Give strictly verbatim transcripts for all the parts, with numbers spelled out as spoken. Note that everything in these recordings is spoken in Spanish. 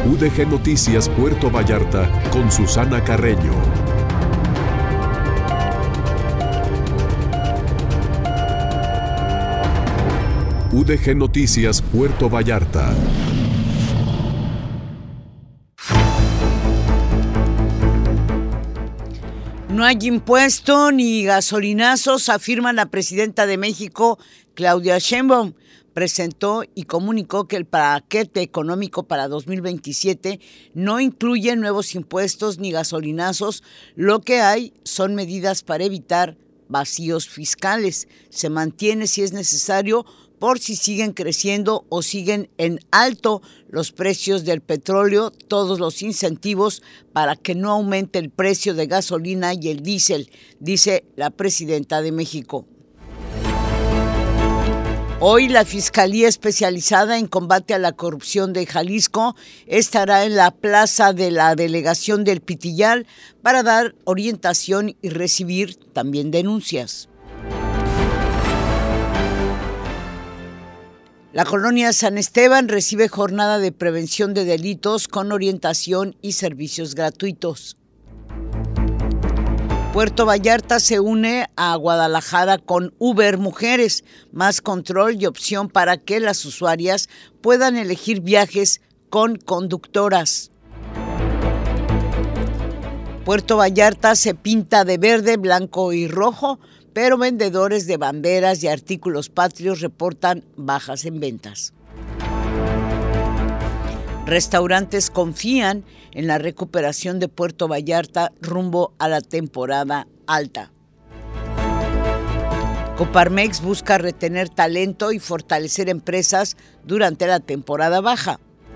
U D G Noticias Puerto Vallarta con Susana Carreño. U D G Noticias Puerto Vallarta. No hay impuesto ni gasolinazos, afirma la presidenta de México, Claudia Sheinbaum. Presentó y comunicó que el paquete económico para dos mil veintisiete no incluye nuevos impuestos ni gasolinazos. Lo que hay son medidas para evitar vacíos fiscales. Se mantiene, si es necesario, por si siguen creciendo o siguen en alto los precios del petróleo, todos los incentivos para que no aumente el precio de gasolina y el diésel, dice la presidenta de México. Hoy la Fiscalía Especializada en Combate a la Corrupción de Jalisco estará en la plaza de la delegación del Pitillal para dar orientación y recibir también denuncias. La colonia San Esteban recibe jornada de prevención de delitos con orientación y servicios gratuitos. Puerto Vallarta se une a Guadalajara con Uber Mujeres, más control y opción para que las usuarias puedan elegir viajes con conductoras. Puerto Vallarta se pinta de verde, blanco y rojo, pero vendedores de banderas y artículos patrios reportan bajas en ventas. Restaurantes confían en la recuperación de Puerto Vallarta rumbo a la temporada alta. Coparmex busca retener talento y fortalecer empresas durante la temporada baja.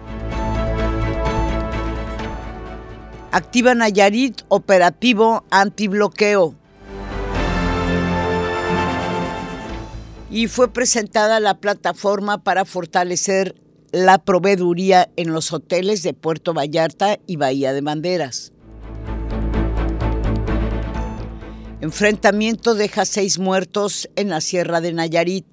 Activa Nayarit operativo antibloqueo. Y fue presentada la plataforma para fortalecer la proveeduría en los hoteles de Puerto Vallarta y Bahía de Banderas. Enfrentamiento deja seis muertos en la Sierra de Nayarit.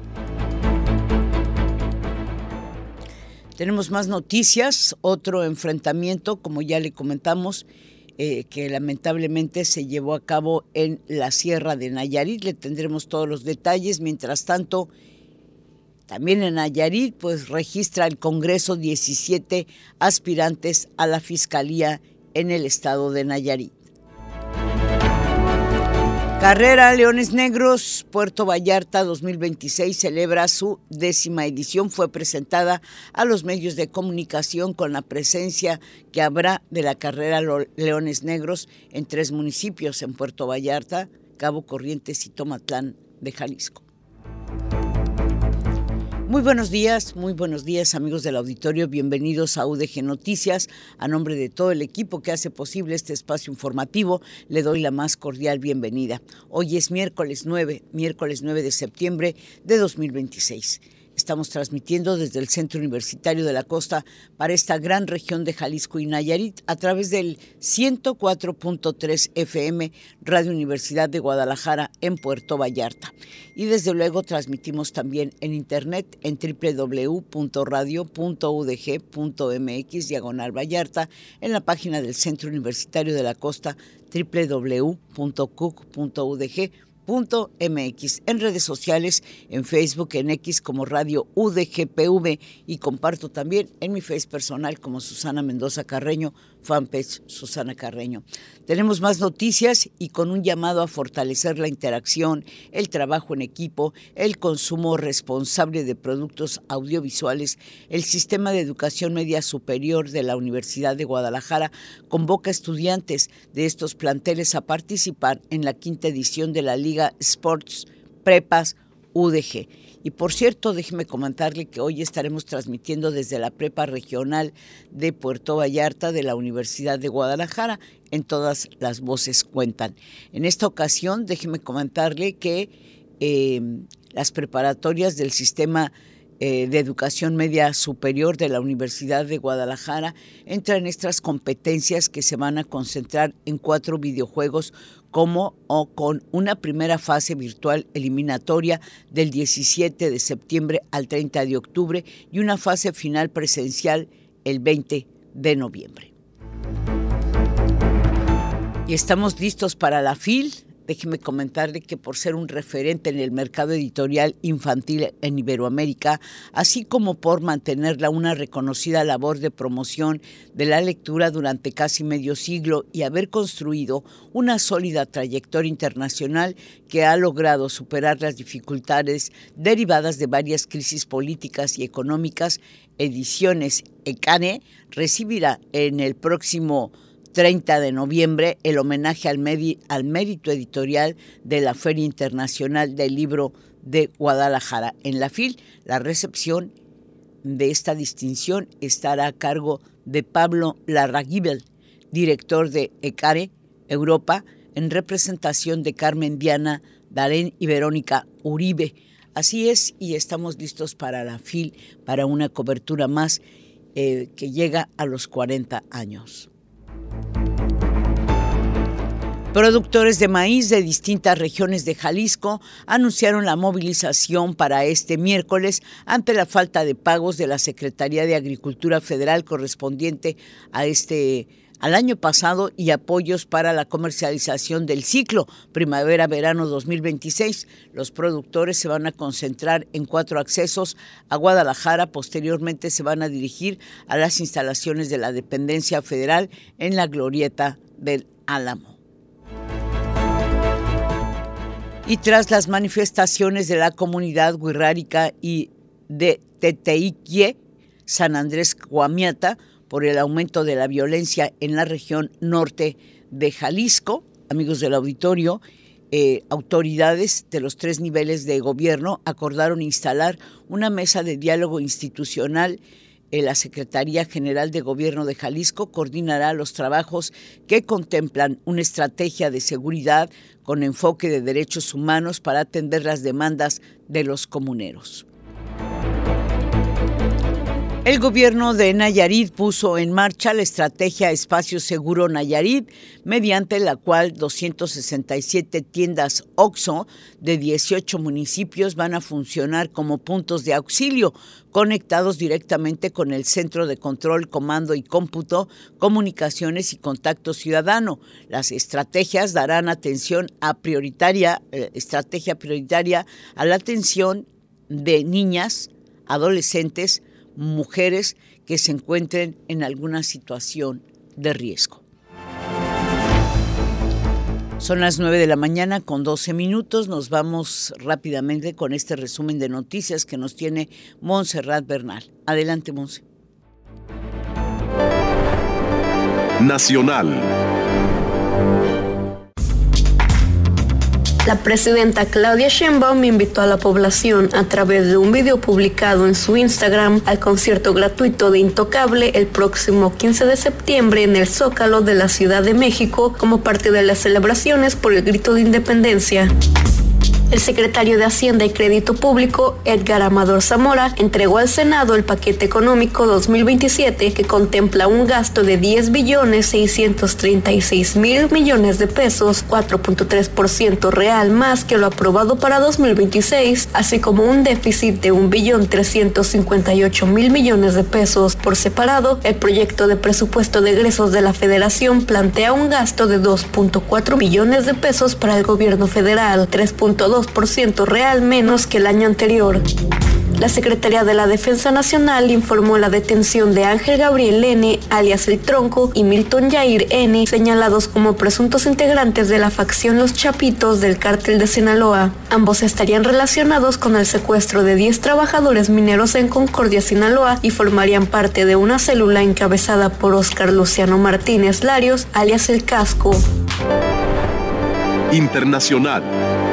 Tenemos más noticias, otro enfrentamiento, como ya le comentamos, eh, que lamentablemente se llevó a cabo en la Sierra de Nayarit. Le tendremos todos los detalles. Mientras tanto, también en Nayarit, pues registra el Congreso diecisiete aspirantes a la Fiscalía en el estado de Nayarit. Carrera Leones Negros, Puerto Vallarta dos mil veintiséis celebra su décima edición. Fue presentada a los medios de comunicación con la presencia que habrá de la carrera Leones Negros en tres municipios, en Puerto Vallarta, Cabo Corrientes y Tomatlán de Jalisco. Muy buenos días, muy buenos días amigos del auditorio, bienvenidos a U D G Noticias. A nombre de todo el equipo que hace posible este espacio informativo, le doy la más cordial bienvenida. Hoy es miércoles nueve, miércoles nueve de septiembre de dos mil veintiséis. Estamos transmitiendo desde el Centro Universitario de la Costa para esta gran región de Jalisco y Nayarit a través del ciento cuatro punto tres F M Radio Universidad de Guadalajara en Puerto Vallarta. Y desde luego transmitimos también en internet en doble u doble u doble u punto radio punto u d g punto m x diagonal Vallarta, en la página del Centro Universitario de la Costa doble u doble u doble u punto c u c punto u d g punto m x, en redes sociales, en Facebook, en X como Radio U D G P V, y comparto también en mi Face personal como Susana Mendoza Carreño, fanpage Susana Carreño. Tenemos más noticias y con un llamado a fortalecer la interacción, el trabajo en equipo, el consumo responsable de productos audiovisuales. El Sistema de Educación Media Superior de la Universidad de Guadalajara convoca a estudiantes de estos planteles a participar en la quinta edición de la Liga Sports Prepas U D G. Y por cierto, déjeme comentarle que hoy estaremos transmitiendo desde la Prepa Regional de Puerto Vallarta de la Universidad de Guadalajara. En Todas las Voces Cuentan. En esta ocasión, déjeme comentarle que eh, las preparatorias del Sistema eh, de Educación Media Superior de la Universidad de Guadalajara entran en estas competencias que se van a concentrar en cuatro videojuegos como o con una primera fase virtual eliminatoria del diecisiete de septiembre al treinta de octubre y una fase final presencial el veinte de noviembre. Y estamos listos para la F I L. Déjeme comentarle que por ser un referente en el mercado editorial infantil en Iberoamérica, así como por mantenerla una reconocida labor de promoción de la lectura durante casi medio siglo y haber construido una sólida trayectoria internacional que ha logrado superar las dificultades derivadas de varias crisis políticas y económicas, Ediciones ECANE recibirá en el próximo treinta de noviembre el homenaje al, medi- al mérito editorial de la Feria Internacional del Libro de Guadalajara. En la F I L, la recepción de esta distinción estará a cargo de Pablo Larraguibel, director de ECANE Europa, en representación de Carmen Diana Darén y Verónica Uribe. Así es, y estamos listos para la F I L, para una cobertura más eh, que llega a los cuarenta años. Productores de maíz de distintas regiones de Jalisco anunciaron la movilización para este miércoles ante la falta de pagos de la Secretaría de Agricultura Federal correspondiente a este al año pasado y apoyos para la comercialización del ciclo primavera-verano dos mil veintiséis. Los productores se van a concentrar en cuatro accesos a Guadalajara. Posteriormente se van a dirigir a las instalaciones de la dependencia federal en la glorieta del Álamo. Y tras las manifestaciones de la comunidad wixárika y de Teteyique, San Andrés Guamiata, por el aumento de la violencia en la región norte de Jalisco, amigos del auditorio, eh, autoridades de los tres niveles de gobierno acordaron instalar una mesa de diálogo institucional. La Secretaría General de Gobierno de Jalisco coordinará los trabajos que contemplan una estrategia de seguridad con enfoque de derechos humanos para atender las demandas de los comuneros. El gobierno de Nayarit puso en marcha la estrategia Espacio Seguro Nayarit, mediante la cual doscientas sesenta y siete tiendas OXXO de dieciocho municipios van a funcionar como puntos de auxilio, conectados directamente con el Centro de Control, Comando y Cómputo, Comunicaciones y Contacto Ciudadano. Las estrategias darán atención a prioritaria, eh, estrategia prioritaria a la atención de niñas, adolescentes, mujeres que se encuentren en alguna situación de riesgo. Son las nueve de la mañana con doce minutos. Nos vamos rápidamente con este resumen de noticias que nos tiene Montserrat Bernal. Adelante, Monse. Nacional. La presidenta Claudia Sheinbaum invitó a la población a través de un video publicado en su Instagram al concierto gratuito de Intocable el próximo quince de septiembre en el Zócalo de la Ciudad de México como parte de las celebraciones por el Grito de Independencia. El secretario de Hacienda y Crédito Público, Edgar Amador Zamora, entregó al Senado el paquete económico dos mil veintisiete que contempla un gasto de diez billones seiscientos treinta y seis mil millones de pesos, cuatro punto tres por ciento real más que lo aprobado para dos mil veintiséis, así como un déficit de un billón trescientos cincuenta y ocho mil millones de pesos. Por separado, el proyecto de presupuesto de egresos de la Federación plantea un gasto de dos punto cuatro billones de pesos para el gobierno federal, tres punto dos por ciento real menos que el año anterior. La Secretaría de la Defensa Nacional informó la detención de Ángel Gabriel N., alias El Tronco, y Milton Yair N., señalados como presuntos integrantes de la facción Los Chapitos del Cártel de Sinaloa. Ambos estarían relacionados con el secuestro de diez trabajadores mineros en Concordia, Sinaloa, y formarían parte de una célula encabezada por Óscar Luciano Martínez Larios, alias El Casco. Internacional.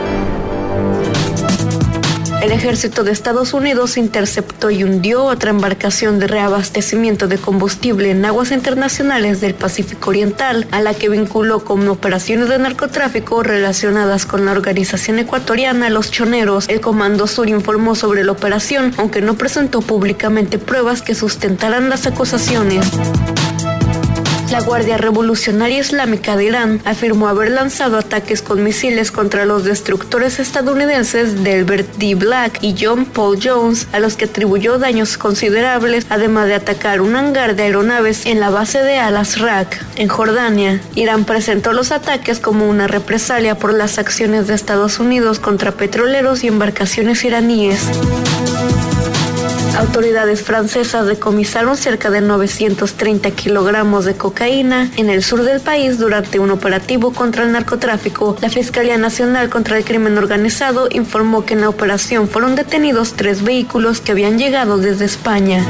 El ejército de Estados Unidos interceptó y hundió otra embarcación de reabastecimiento de combustible en aguas internacionales del Pacífico Oriental, a la que vinculó con operaciones de narcotráfico relacionadas con la organización ecuatoriana Los Choneros. El Comando Sur informó sobre la operación, aunque no presentó públicamente pruebas que sustentaran las acusaciones. La Guardia Revolucionaria Islámica de Irán afirmó haber lanzado ataques con misiles contra los destructores estadounidenses Delbert D. Black y John Paul Jones, a los que atribuyó daños considerables, además de atacar un hangar de aeronaves en la base de Al-Azraq, en Jordania. Irán presentó los ataques como una represalia por las acciones de Estados Unidos contra petroleros y embarcaciones iraníes. Autoridades francesas decomisaron cerca de novecientos treinta kilogramos de cocaína en el sur del país durante un operativo contra el narcotráfico. La Fiscalía Nacional contra el Crimen Organizado informó que en la operación fueron detenidos tres vehículos que habían llegado desde España.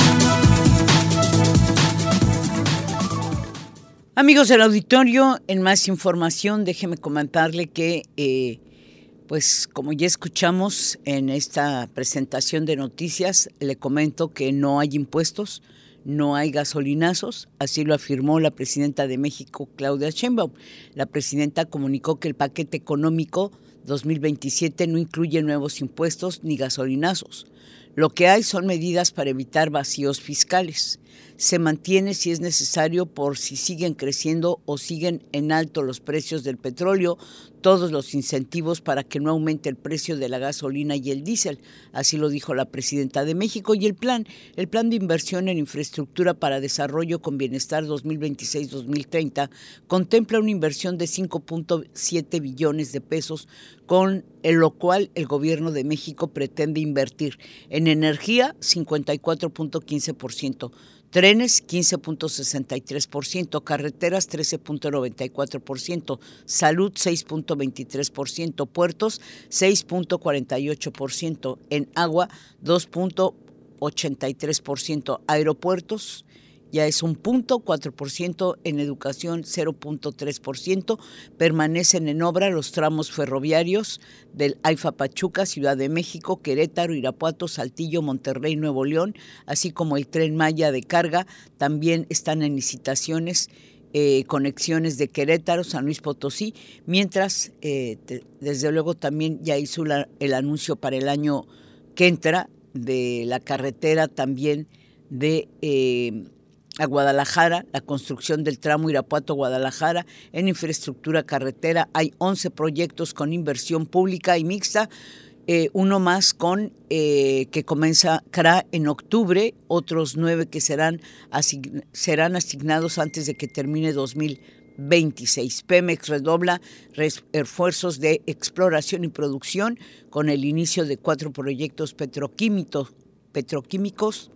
Amigos del auditorio, en más información, déjeme comentarle que eh, Pues como ya escuchamos en esta presentación de noticias, le comento que no hay impuestos, no hay gasolinazos, así lo afirmó la presidenta de México, Claudia Sheinbaum. La presidenta comunicó que el paquete económico dos mil veintisiete no incluye nuevos impuestos ni gasolinazos. Lo que hay son medidas para evitar vacíos fiscales. Se mantiene si es necesario por si siguen creciendo o siguen en alto los precios del petróleo, todos los incentivos para que no aumente el precio de la gasolina y el diésel. Así lo dijo la presidenta de México. Y el plan, el plan de inversión en infraestructura para desarrollo con bienestar dos mil veintiséis a dos mil treinta contempla una inversión de cinco punto siete billones de pesos, con lo cual el gobierno de México pretende invertir en energía cincuenta y cuatro punto quince por ciento, trenes quince punto sesenta y tres por ciento, carreteras trece punto noventa y cuatro por ciento, salud seis punto veintitrés por ciento, puertos seis punto cuarenta y ocho por ciento, en agua dos punto ochenta y tres por ciento, aeropuertos ya es un punto cuatro por ciento, en educación cero punto tres por ciento, permanecen en obra los tramos ferroviarios del AIFA Pachuca, Ciudad de México, Querétaro, Irapuato, Saltillo, Monterrey, Nuevo León, así como el Tren Maya de carga. También están en licitaciones eh, conexiones de Querétaro, San Luis Potosí, mientras eh, te, desde luego también ya hizo la, el anuncio para el año que entra de la carretera también de eh, a Guadalajara, la construcción del tramo Irapuato-Guadalajara. En infraestructura carretera hay once proyectos con inversión pública y mixta, eh, uno más con eh, que comenzará en octubre, otros nueve que serán, asign- serán asignados antes de que termine dos mil veintiséis. Pemex redobla res- esfuerzos de exploración y producción con el inicio de cuatro proyectos petroquímicos, petroquímicos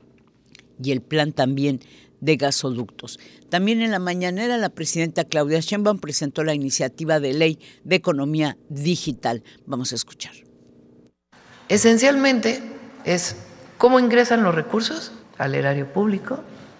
y el plan también de gasoductos. También en la mañanera la presidenta Claudia Sheinbaum presentó la iniciativa de ley de economía digital. Vamos a escuchar. Esencialmente es cómo ingresan los recursos al erario público,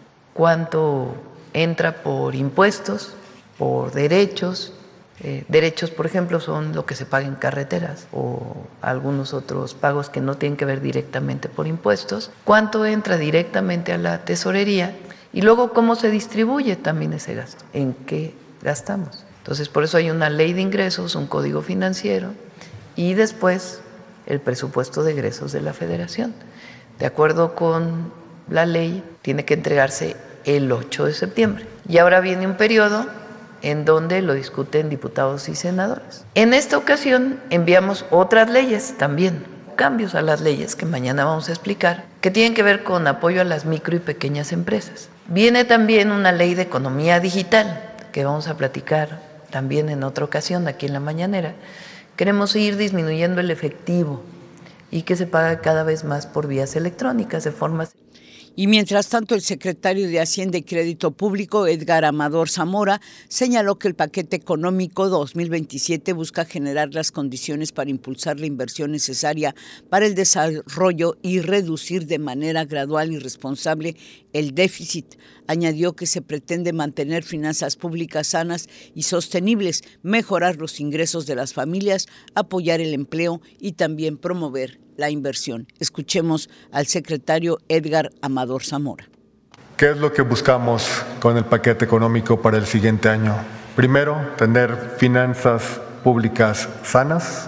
cuánto entra por impuestos, por derechos. Eh, derechos, por ejemplo, son lo que se paga en carreteras o algunos otros pagos que no tienen que ver directamente por impuestos, cuánto entra directamente a la tesorería y luego cómo se distribuye también ese gasto, en qué gastamos. Entonces, por eso hay una ley de ingresos, un código financiero y después el presupuesto de egresos de la Federación. De acuerdo con la ley, tiene que entregarse el ocho de septiembre. Y ahora viene un periodo en donde lo discuten diputados y senadores. En esta ocasión enviamos otras leyes también, cambios a las leyes que mañana vamos a explicar, que tienen que ver con apoyo a las micro y pequeñas empresas. Viene también una ley de economía digital, que vamos a platicar también en otra ocasión aquí en la mañanera. Queremos ir disminuyendo el efectivo y que se paga cada vez más por vías electrónicas de forma. Y mientras tanto, el secretario de Hacienda y Crédito Público, Edgar Amador Zamora, señaló que el paquete económico dos mil veintisiete busca generar las condiciones para impulsar la inversión necesaria para el desarrollo y reducir de manera gradual y responsable el déficit. Añadió que se pretende mantener finanzas públicas sanas y sostenibles, mejorar los ingresos de las familias, apoyar el empleo y también promover la inversión. Escuchemos al secretario Edgar Amador Zamora. ¿Qué es lo que buscamos con el paquete económico para el siguiente año? Primero, tener finanzas públicas sanas,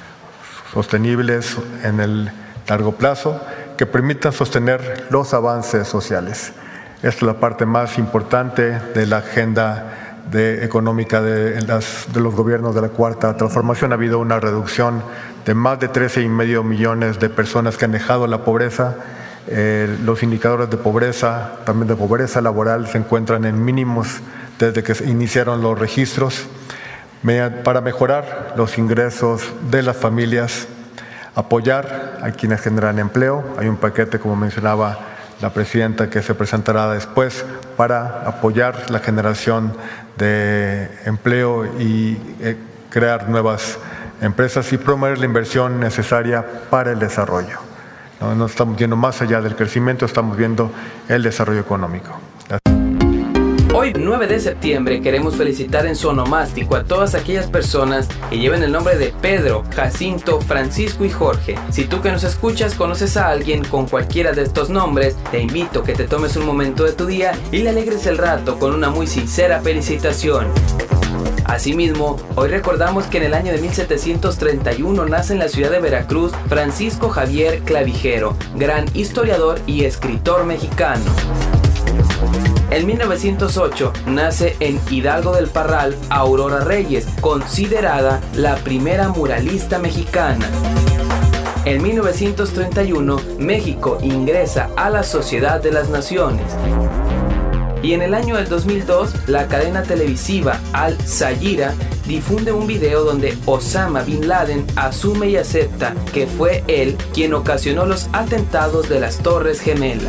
sostenibles en el largo plazo, que permitan sostener los avances sociales. Esta es la parte más importante de la agenda de, económica de, las, de los gobiernos de la Cuarta Transformación. Ha habido una reducción de más de trece y medio millones de personas que han dejado la pobreza. Eh, los indicadores de pobreza, también de pobreza laboral, se encuentran en mínimos desde que se iniciaron los registros. Para mejorar los ingresos de las familias, apoyar a quienes generan empleo. Hay un paquete, como mencionaba la presidenta, que se presentará después para apoyar la generación de empleo y eh, crear nuevas empresas y promover la inversión necesaria para el desarrollo. No, no estamos viendo más allá del crecimiento, estamos viendo el desarrollo económico. Hoy, nueve de septiembre, queremos felicitar en su onomástico a todas aquellas personas que lleven el nombre de Pedro, Jacinto, Francisco y Jorge. Si tú que nos escuchas conoces a alguien con cualquiera de estos nombres, te invito a que te tomes un momento de tu día y le alegres el rato con una muy sincera felicitación. Asimismo, hoy recordamos que en el año de mil setecientos treinta y uno nace en la ciudad de Veracruz Francisco Javier Clavijero, gran historiador y escritor mexicano. En mil novecientos ocho nace en Hidalgo del Parral Aurora Reyes, considerada la primera muralista mexicana. En mil novecientos treinta y uno, México ingresa a la Sociedad de las Naciones. Y en el año del dos mil dos, la cadena televisiva Al Jazeera difunde un video donde Osama Bin Laden asume y acepta que fue él quien ocasionó los atentados de las Torres Gemelas.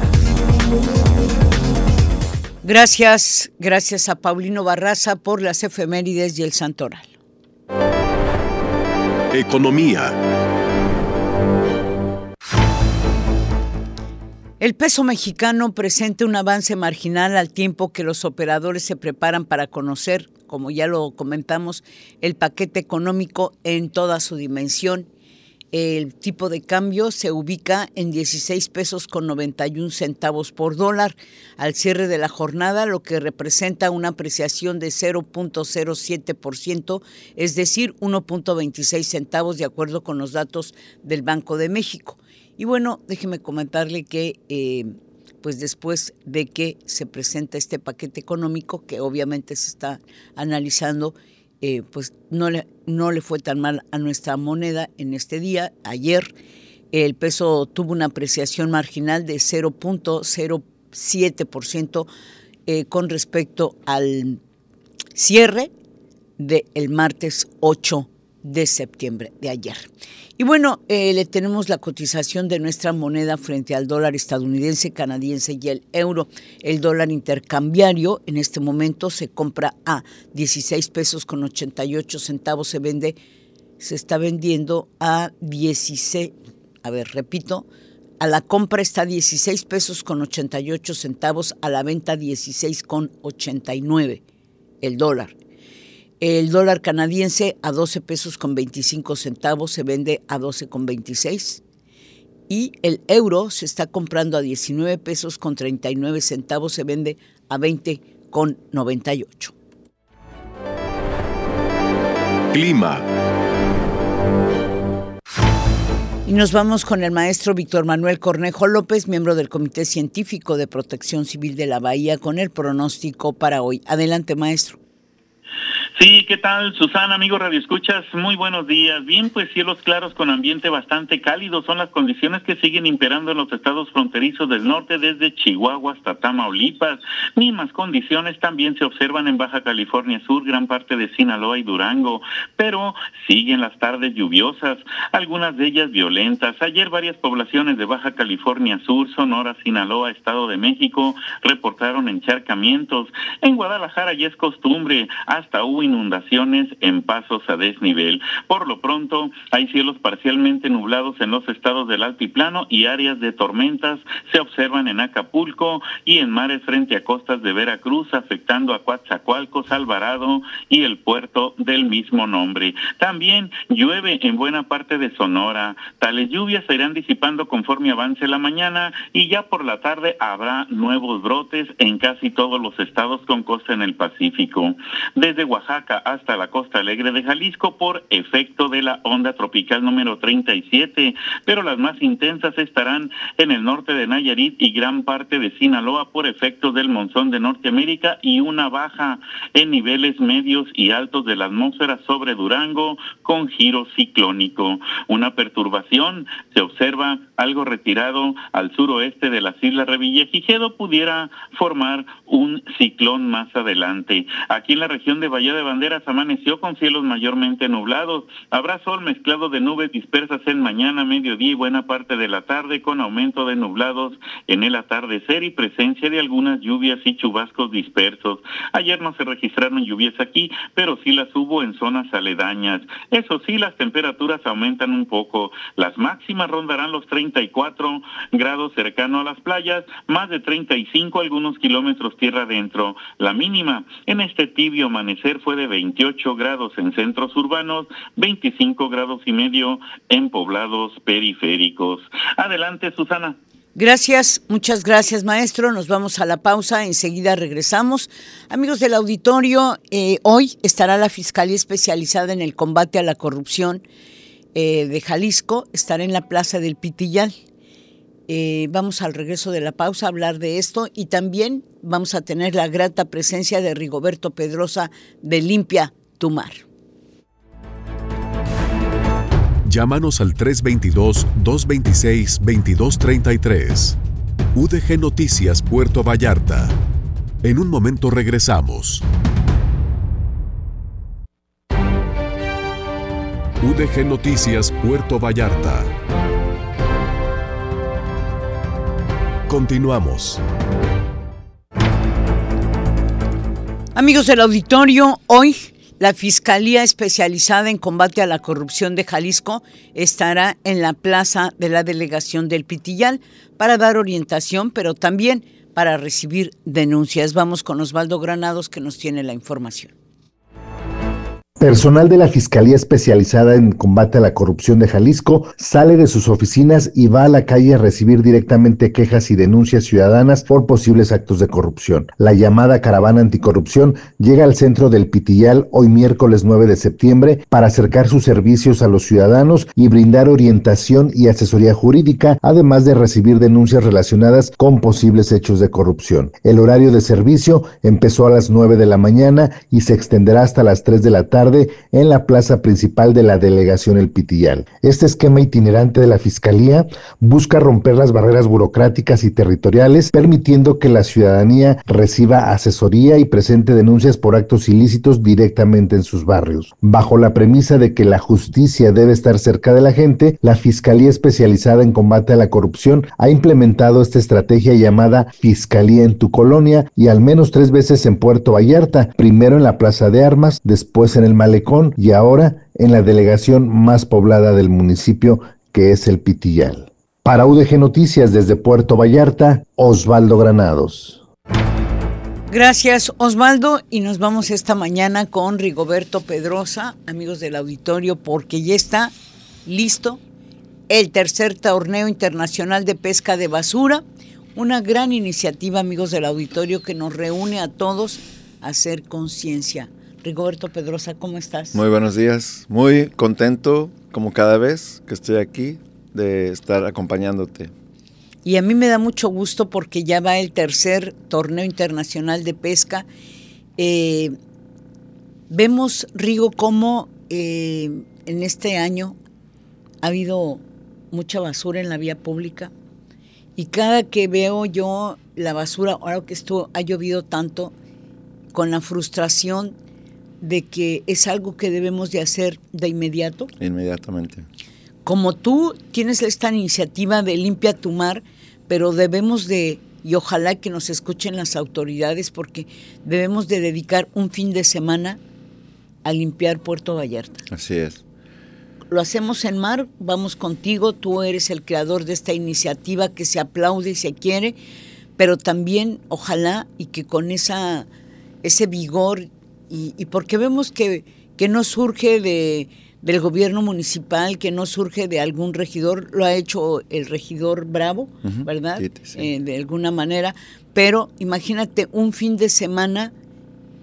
Gracias, gracias a Paulino Barraza por las efemérides y el santoral. Economía. El peso mexicano presenta un avance marginal al tiempo que los operadores se preparan para conocer, como ya lo comentamos, el paquete económico en toda su dimensión. El tipo de cambio se ubica en dieciséis pesos con noventa y un centavos por dólar al cierre de la jornada, lo que representa una apreciación de cero punto cero siete por ciento, es decir, uno punto veintiséis centavos de acuerdo con los datos del Banco de México. Y bueno, déjeme comentarle que eh, pues después de que se presenta este paquete económico, que obviamente se está analizando, Eh, pues no le, no le fue tan mal a nuestra moneda en este día. Ayer el peso tuvo una apreciación marginal de cero punto cero siete por ciento eh, con respecto al cierre del martes ocho de septiembre de ayer. Y bueno, eh, le tenemos la cotización de nuestra moneda frente al dólar estadounidense, canadiense y el euro. El dólar intercambiario en este momento se compra a dieciséis pesos con ochenta y ocho centavos, se vende, se está vendiendo a dieciséis, a ver, repito, a la compra está dieciséis pesos con ochenta y ocho centavos, a la venta dieciséis con ochenta y nueve el dólar. El dólar canadiense a doce pesos con veinticinco centavos, se vende a doce con veintiséis. Y el euro se está comprando a diecinueve pesos con treinta y nueve centavos, se vende a veinte con noventa y ocho. Clima. Y nos vamos con el maestro Víctor Manuel Cornejo López, miembro del Comité Científico de Protección Civil de la Bahía, con el pronóstico para hoy. Adelante, maestro. Sí, ¿qué tal, Susana, amigos radioescuchas? Muy buenos días. Bien, pues cielos claros con ambiente bastante cálido son las condiciones que siguen imperando en los estados fronterizos del norte, desde Chihuahua hasta Tamaulipas. Mismas condiciones también se observan en Baja California Sur, gran parte de Sinaloa y Durango, pero siguen las tardes lluviosas, algunas de ellas violentas. Ayer varias poblaciones de Baja California Sur, Sonora, Sinaloa, Estado de México, reportaron encharcamientos. En Guadalajara ya es costumbre, hasta hubo inundaciones en pasos a desnivel. Por lo pronto, hay cielos parcialmente nublados en los estados del altiplano y áreas de tormentas se observan en Acapulco y en mares frente a costas de Veracruz, afectando a Coatzacoalcos, Alvarado y el puerto del mismo nombre. También llueve en buena parte de Sonora. Tales lluvias se irán disipando conforme avance la mañana y ya por la tarde habrá nuevos brotes en casi todos los estados con costa en el Pacífico. Desde Oaxaca Oaxaca hasta la Costa Alegre de Jalisco por efecto de la onda tropical número treinta y siete, pero las más intensas estarán en el norte de Nayarit y gran parte de Sinaloa por efecto del monzón de Norteamérica y una baja en niveles medios y altos de la atmósfera sobre Durango con giro ciclónico. Una perturbación se observa algo retirado al suroeste de las Islas Revillagigedo, pudiera formar un ciclón más adelante. Aquí en la región de Bahía de Banderas amaneció con cielos mayormente nublados. Habrá sol mezclado de nubes dispersas en mañana, mediodía y buena parte de la tarde, con aumento de nublados en el atardecer y presencia de algunas lluvias y chubascos dispersos. Ayer no se registraron lluvias aquí, pero sí las hubo en zonas aledañas. Eso sí, las temperaturas aumentan un poco. Las máximas rondarán los treinta y cuatro grados cercano a las playas, más de treinta y cinco algunos kilómetros tierra adentro. La mínima en este tibio amanecer fue de veintiocho grados en centros urbanos, veinticinco grados y medio en poblados periféricos. Adelante, Susana. Gracias, muchas gracias, maestro. Nos vamos a la pausa, enseguida regresamos. Amigos del auditorio, eh, hoy estará la Fiscalía Especializada en el Combate a la Corrupción eh, de Jalisco, estará en la Plaza del Pitillal. Eh, vamos al regreso de la pausa a hablar de esto y también vamos a tener la grata presencia de Rigoberto Pedrosa de Limpia Tu Mar. Llámanos al tres dos dos, dos dos seis, dos dos tres tres. U D G Noticias Puerto Vallarta. En un momento regresamos. U D G Noticias Puerto Vallarta. Continuamos. Amigos del auditorio, hoy la Fiscalía Especializada en Combate a la Corrupción de Jalisco estará en la plaza de la delegación del Pitillal para dar orientación, pero también para recibir denuncias. Vamos con Osvaldo Granados, que nos tiene la información. Personal de la Fiscalía Especializada en Combate a la Corrupción de Jalisco sale de sus oficinas y va a la calle a recibir directamente quejas y denuncias ciudadanas por posibles actos de corrupción. La llamada Caravana Anticorrupción llega al centro del Pitillal hoy miércoles nueve de septiembre para acercar sus servicios a los ciudadanos y brindar orientación y asesoría jurídica, además de recibir denuncias relacionadas con posibles hechos de corrupción. El horario de servicio empezó a las nueve de la mañana y se extenderá hasta las tres de la tarde en la plaza principal de la delegación El Pitillal. Este esquema itinerante de la Fiscalía busca romper las barreras burocráticas y territoriales, permitiendo que la ciudadanía reciba asesoría y presente denuncias por actos ilícitos directamente en sus barrios. Bajo la premisa de que la justicia debe estar cerca de la gente, la Fiscalía Especializada en Combate a la Corrupción ha implementado esta estrategia llamada Fiscalía en tu Colonia y al menos tres veces en Puerto Vallarta, primero en la Plaza de Armas, después en el Malecón y ahora en la delegación más poblada del municipio, que es el Pitillal. Para U D G Noticias desde Puerto Vallarta, Osvaldo Granados. Gracias, Osvaldo, y nos vamos esta mañana con Rigoberto Pedrosa, amigos del auditorio, porque ya está listo el tercer torneo internacional de pesca de basura, una gran iniciativa, amigos del auditorio, que nos reúne a todos a hacer conciencia. Rigoberto Pedrosa, ¿cómo estás? Muy buenos días, muy contento como cada vez que estoy aquí de estar acompañándote. Y a mí me da mucho gusto porque ya va el tercer torneo internacional de pesca. Eh, vemos, Rigo, cómo eh, en este año ha habido mucha basura en la vía pública y cada que veo yo la basura, ahora que esto ha llovido tanto, con la frustración de que es algo que debemos de hacer de inmediato. Inmediatamente. Como tú tienes esta iniciativa de Limpia Tu Mar, pero debemos de, y ojalá que nos escuchen las autoridades, porque debemos de dedicar un fin de semana a limpiar Puerto Vallarta. Así es. Lo hacemos en mar, vamos contigo, tú eres el creador de esta iniciativa que se aplaude y se quiere, pero también ojalá y que con esa ese vigor Y, y porque vemos que, que no surge de, del gobierno municipal, que no surge de algún regidor, lo ha hecho el regidor Bravo, uh-huh. ¿verdad? Sí, sí. Eh, de alguna manera, pero imagínate un fin de semana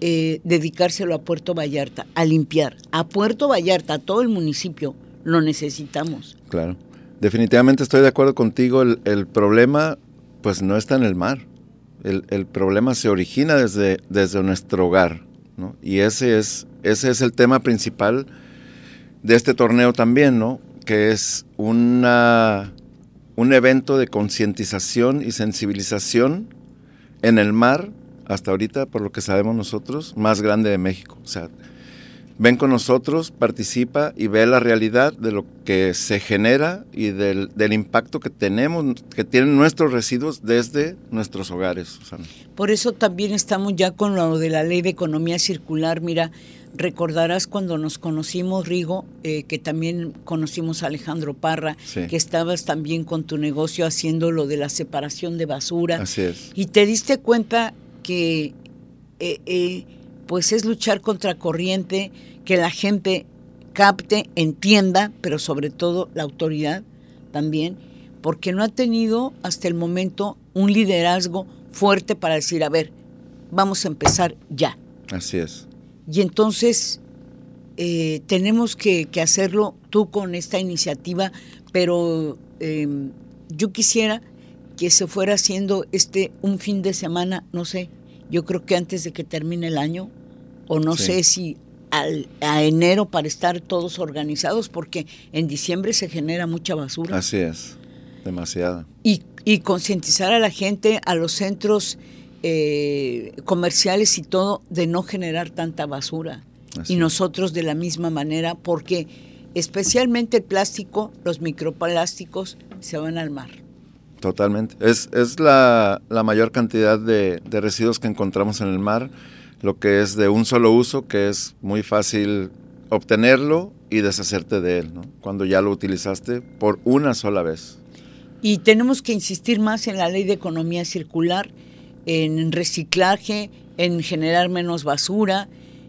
eh, dedicárselo a Puerto Vallarta, a limpiar. A Puerto Vallarta, a todo el municipio, lo necesitamos. Claro, definitivamente estoy de acuerdo contigo. El, el problema, pues, no está en el mar. El, el problema se origina desde, desde nuestro hogar, ¿no? Y ese es, ese es el tema principal de este torneo también, ¿no? Que es una, un evento de concientización y sensibilización en el mar, hasta ahorita, por lo que sabemos nosotros, más grande de México. O sea, ven con nosotros, participa y ve la realidad de lo que se genera y del, del impacto que tenemos, que tienen nuestros residuos desde nuestros hogares, Susana. Por eso también estamos ya con lo de la Ley de Economía Circular. Mira, recordarás cuando nos conocimos, Rigo, eh, que también conocimos a Alejandro Parra, sí, que estabas también con tu negocio haciendo lo de la separación de basura. Así es. Y te diste cuenta que eh, eh, pues es luchar contra corriente, que la gente capte, entienda, pero sobre todo la autoridad también, porque no ha tenido hasta el momento un liderazgo fuerte para decir, a ver, vamos a empezar ya. Así es. Y entonces eh, tenemos que, que hacerlo tú con esta iniciativa, pero eh, yo quisiera que se fuera haciendo este un fin de semana, no sé, yo creo que antes de que termine el año, o no sí. sé si al, a enero para estar todos organizados, porque en diciembre se genera mucha basura. Así es, demasiada. Y, y concientizar a la gente, a los centros eh, comerciales y todo, de no generar tanta basura. Así y nosotros de la misma manera, porque especialmente el plástico, los microplásticos, se van al mar. Totalmente. Es, es la, la mayor cantidad de, de residuos que encontramos en el mar, lo que es de un solo uso, que es muy fácil obtenerlo y deshacerte de él, ¿no? Cuando ya lo utilizaste por una sola vez. Y tenemos que insistir más en la Ley de Economía Circular, en reciclaje, en generar menos basura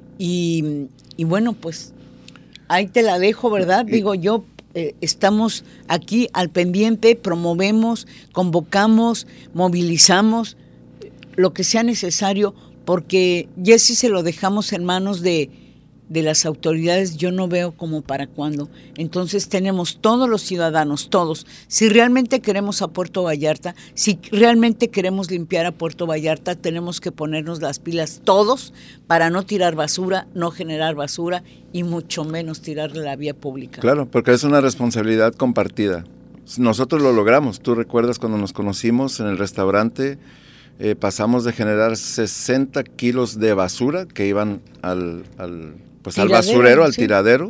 y, y bueno, pues ahí te la dejo, ¿verdad? Digo yo. Eh, estamos aquí al pendiente, promovemos, convocamos, movilizamos lo que sea necesario, porque ya si se lo dejamos en manos de, de las autoridades, yo no veo como para cuándo. Entonces tenemos todos los ciudadanos, todos, si realmente queremos a Puerto Vallarta, si realmente queremos limpiar a Puerto Vallarta, tenemos que ponernos las pilas todos para no tirar basura, no generar basura y mucho menos tirarle a la vía pública. Claro, porque es una responsabilidad compartida. Nosotros lo logramos. Tú recuerdas cuando nos conocimos en el restaurante, eh, pasamos de generar sesenta kilos de basura que iban al, al, pues al basurero, al sí. tiradero,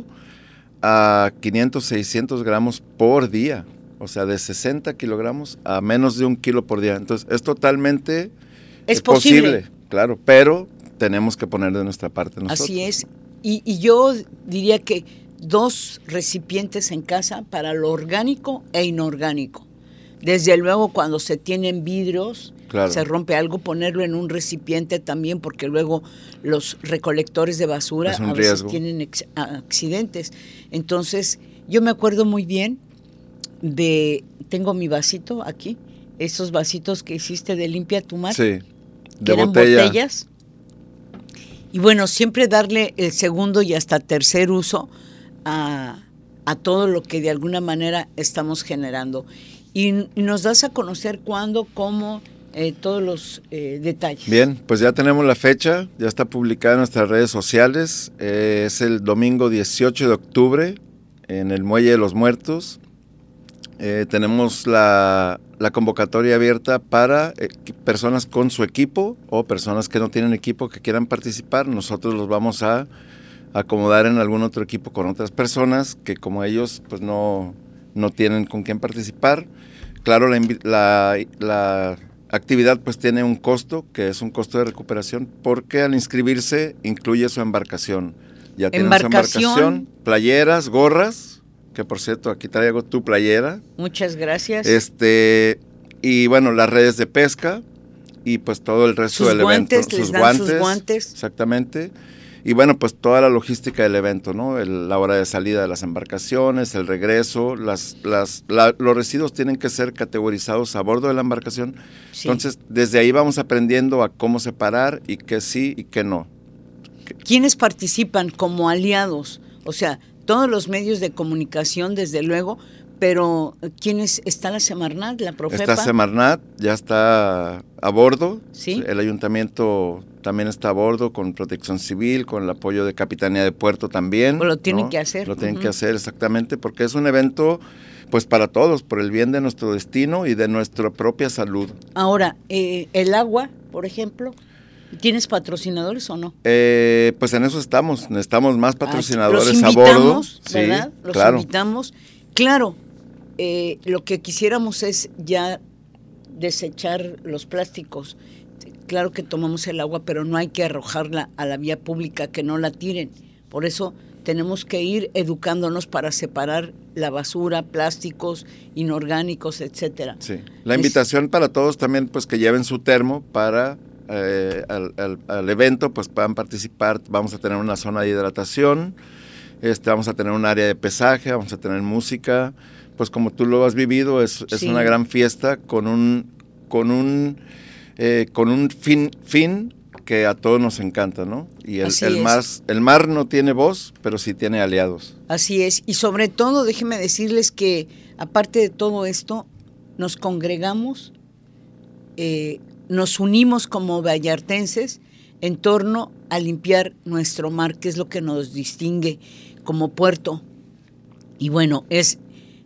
a quinientos, seiscientos gramos por día. O sea, de sesenta kilogramos a menos de un kilo por día. Entonces, es totalmente es posible. posible. Claro, pero tenemos que poner de nuestra parte nosotros. Así es. Y, y yo diría que dos recipientes en casa para lo orgánico e inorgánico. Desde luego, cuando se tienen vidrios, claro. se rompe algo, ponerlo en un recipiente también, porque luego los recolectores de basura a veces riesgo. tienen ex- accidentes. Entonces, yo me acuerdo muy bien de, tengo mi vasito aquí, esos vasitos que hiciste de Limpia tu Mar. Sí, de que eran botella. botellas. Y bueno, siempre darle el segundo y hasta tercer uso a, a todo lo que de alguna manera estamos generando. Y, y nos das a conocer cuándo, cómo, eh, todos los eh, detalles. Bien, pues ya tenemos la fecha, ya está publicada en nuestras redes sociales. Eh, es el domingo dieciocho de octubre en el Muelle de los Muertos. Eh, tenemos la, la convocatoria abierta para eh, personas con su equipo o personas que no tienen equipo que quieran participar. Nosotros los vamos a acomodar en algún otro equipo con otras personas que como ellos pues no, no tienen con quién participar. Claro, la, la, la actividad pues tiene un costo, que es un costo de recuperación, porque al inscribirse incluye su embarcación. Ya tienen embarcación. su embarcación, playeras, gorras, que por cierto aquí traigo tu playera. Muchas gracias. Este, y bueno, las redes de pesca y pues todo el resto sus del guantes, evento. Les sus dan guantes. Sus guantes. Exactamente. Y bueno, pues toda la logística del evento, ¿no? El, la hora de salida de las embarcaciones, el regreso, las, las, la, los residuos tienen que ser categorizados a bordo de la embarcación. Sí. Entonces, desde ahí vamos aprendiendo a cómo separar y qué sí y qué no. ¿Quiénes participan como aliados? O sea, todos los medios de comunicación, desde luego, pero ¿quiénes? ¿Está la Semarnat, la Profepa? Está Semarnat, ya está a bordo. ¿Sí? El ayuntamiento también está a bordo con Protección Civil, con el apoyo de Capitanía de Puerto también. Pues lo tienen ¿no? que hacer. Lo tienen uh-huh. que hacer, exactamente, porque es un evento pues para todos, por el bien de nuestro destino y de nuestra propia salud. Ahora, eh, el agua, por ejemplo, ¿tienes patrocinadores o no? Eh, pues en eso estamos, necesitamos más patrocinadores Los a bordo. ¿verdad? Sí, Los claro. invitamos. Claro, eh, lo que quisiéramos es ya desechar los plásticos. Claro que tomamos el agua, pero no hay que arrojarla a la vía pública, que no la tiren. Por eso tenemos que ir educándonos para separar la basura, plásticos, inorgánicos, etcétera. Sí. La invitación es, para todos también, pues que lleven su termo para eh, al, al, al evento, pues puedan participar. Vamos a tener una zona de hidratación, este, vamos a tener un área de pesaje, vamos a tener música. Pues como tú lo has vivido, es, es sí. una gran fiesta con un con un eh, con un fin fin que a todos nos encanta, ¿no? Y el, el mar el mar no tiene voz, pero sí tiene aliados. Así es, y sobre todo déjenme decirles que aparte de todo esto nos congregamos, eh, nos unimos como vallartenses en torno a limpiar nuestro mar, que es lo que nos distingue como puerto. Y bueno, es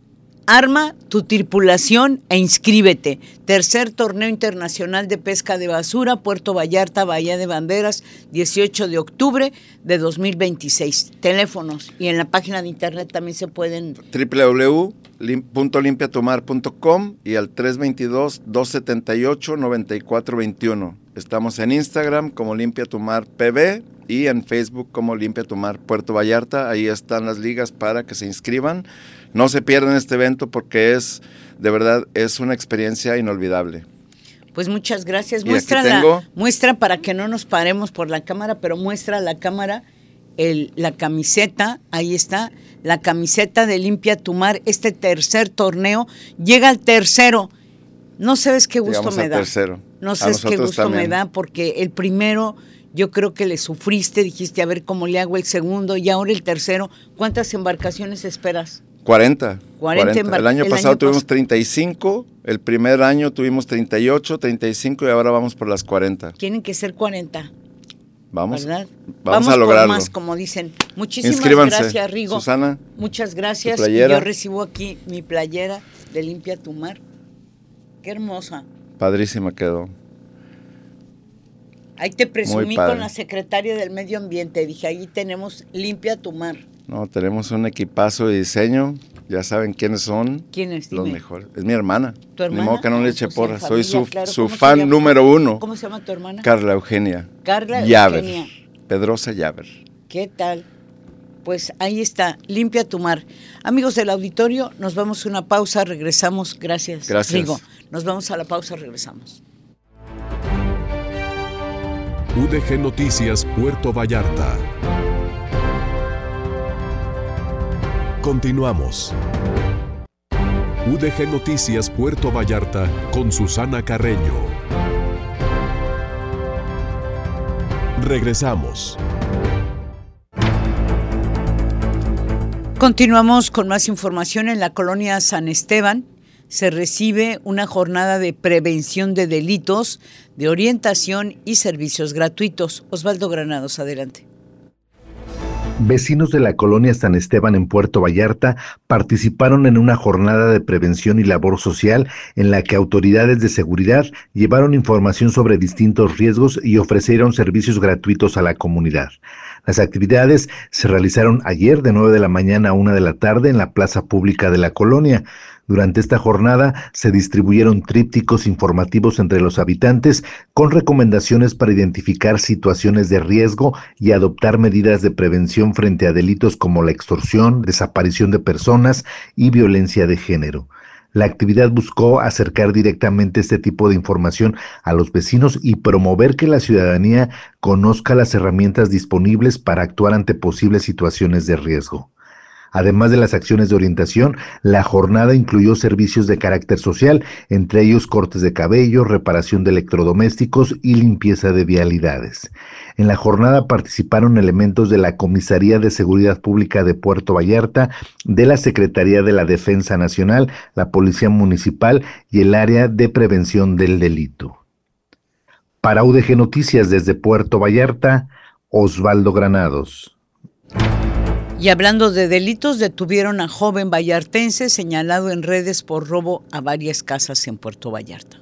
arma tu tripulación e inscríbete. Tercer Torneo Internacional de Pesca de Basura, Puerto Vallarta, Bahía de Banderas, dieciocho de octubre de dos mil veintiséis. Teléfonos y en la página de internet también se pueden... doble u doble u doble u punto limpia tu mar punto com y al tres dos dos, dos siete ocho, nueve cuatro dos uno. Estamos en Instagram como Limpia tu Mar P B y en Facebook como Limpia tu Mar Puerto Vallarta. Ahí están las ligas para que se inscriban. No se pierdan este evento porque es, de verdad, es una experiencia inolvidable. Pues muchas gracias. Muestra, la, muestra para que no nos paremos por la cámara, pero muestra la cámara el, la camiseta, ahí está, la camiseta de Limpia tu Mar, este tercer torneo, llega al tercero. No sabes qué gusto Llegamos me al da. Tercero. No sabes qué gusto también. me da, porque el primero yo creo que le sufriste, dijiste a ver cómo le hago el segundo y ahora el tercero. ¿Cuántas embarcaciones esperas? cuarenta. cuarenta, cuarenta. El año el pasado año tuvimos pas- treinta y cinco, el primer año tuvimos treinta y ocho, treinta y cinco y ahora vamos por las cuarenta. Tienen que ser cuarenta. Vamos, ¿verdad? vamos, vamos a lograrlo. Por más, como dicen. Muchísimas Inscríbanse. gracias, Rigo. Susana. Muchas gracias. Tu playera. Yo recibo aquí mi playera de Limpia tu Mar. Qué hermosa. Padrísima quedó. Ahí te presumí con la secretaria del Medio Ambiente. Dije, ahí tenemos Limpia tu Mar. No, tenemos un equipazo de diseño. Ya saben quiénes son. ¿Quiénes? Los Dime. mejores. Es mi hermana. ¿Tu hermana? Ni modo que no Ah, le eche pues, porra. en Soy familia, su, claro. su ¿Cómo se fan llama? número uno. ¿Cómo se llama tu hermana? Carla Eugenia. Carla Llaver. Eugenia. Pedrosa Llaver. ¿Qué tal? Pues ahí está, Limpia tu Mar. Amigos del auditorio, nos vamos a una pausa, regresamos. Gracias, Gracias. Rigo. Nos vamos a la pausa, regresamos. U D G Noticias Puerto Vallarta. Continuamos. U D G Noticias Puerto Vallarta con Susana Carreño. Regresamos. Continuamos con más información. En la colonia San Esteban se recibe una jornada de prevención de delitos, de orientación y servicios gratuitos. Osvaldo Granados, adelante. Vecinos de la colonia San Esteban en Puerto Vallarta participaron en una jornada de prevención y labor social en la que autoridades de seguridad llevaron información sobre distintos riesgos y ofrecieron servicios gratuitos a la comunidad. Las actividades se realizaron ayer de nueve de la mañana a una de la tarde en la plaza pública de la colonia. Durante esta jornada se distribuyeron trípticos informativos entre los habitantes con recomendaciones para identificar situaciones de riesgo y adoptar medidas de prevención frente a delitos como la extorsión, desaparición de personas y violencia de género. La actividad buscó acercar directamente este tipo de información a los vecinos y promover que la ciudadanía conozca las herramientas disponibles para actuar ante posibles situaciones de riesgo. Además de las acciones de orientación, la jornada incluyó servicios de carácter social, entre ellos cortes de cabello, reparación de electrodomésticos y limpieza de vialidades. En la jornada participaron elementos de la Comisaría de Seguridad Pública de Puerto Vallarta, de la Secretaría de la Defensa Nacional, la Policía Municipal y el Área de Prevención del Delito. Para U D G Noticias desde Puerto Vallarta, Osvaldo Granados. Y hablando de delitos, detuvieron a joven vallartense señalado en redes por robo a varias casas en Puerto Vallarta.